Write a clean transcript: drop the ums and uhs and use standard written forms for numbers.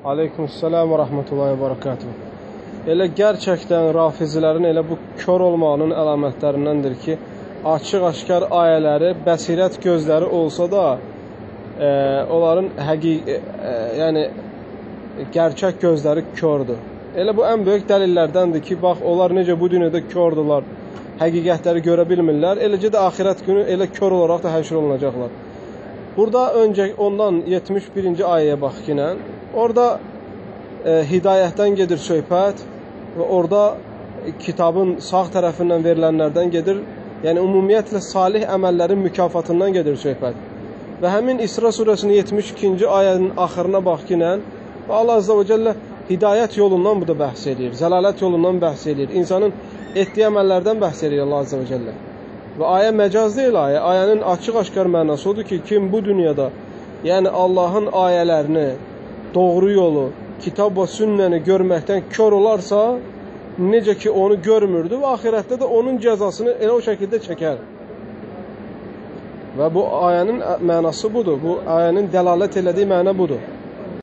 Aleykümselam və rəhmətullahi və barakatuhu. Elə gerçəkdən rafizilərin elə bu kör olmağının əlamətlərindəndir ki, açıq-aşkar ayələri, bəsirət gözləri olsa da, onların yəni gerçək gözləri kördür. Elə bu ən böyük dəlillərdəndir ki, bax, onlar necə bu dünyada kördülər, həqiqətləri görə bilmirlər, eləcə də axirət günü elə kör olaraq da həşr olunacaqlar. Burada öncə ondan 71-ci ayəyə bax ki, orada hidayətdən gedir söhbət və orada kitabın sağ tərəfindən verilənlərdən gedir, yəni ümumiyyətlə salih əməllərin mükafatından gedir söhbət. Və həmin İsra surəsinin 72-ci ayənin axırına bax ki, Allah Azza və Cəllə hidayət yolundan burada bəhs edir, zəlalət yolundan bəhs edir, insanın etdiyi əməllərdən bəhs edir Allah Azza və Cəllə. Və ayə məcaz deyil ayə, ayənin açıq-aşkar mənası odur ki, kim bu dünyada, yəni Allahın ayələrini, doğru yolu, kitab və sünnəni görməkdən kör olarsa, necə ki onu görmürdü və axirətdə də onun cəzasını elə o şəkildə çəkər. Və bu ayənin mənası budur, bu ayənin dəlalət elədiyi mənə budur.